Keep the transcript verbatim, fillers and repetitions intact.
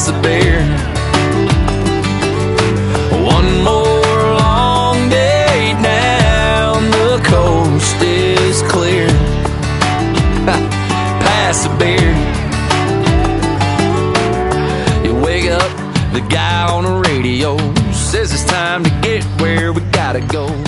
pass a beer. One more long day down the coast is clear. Pass a beer. You wake up, the guy on the radio says it's time to get where we gotta go.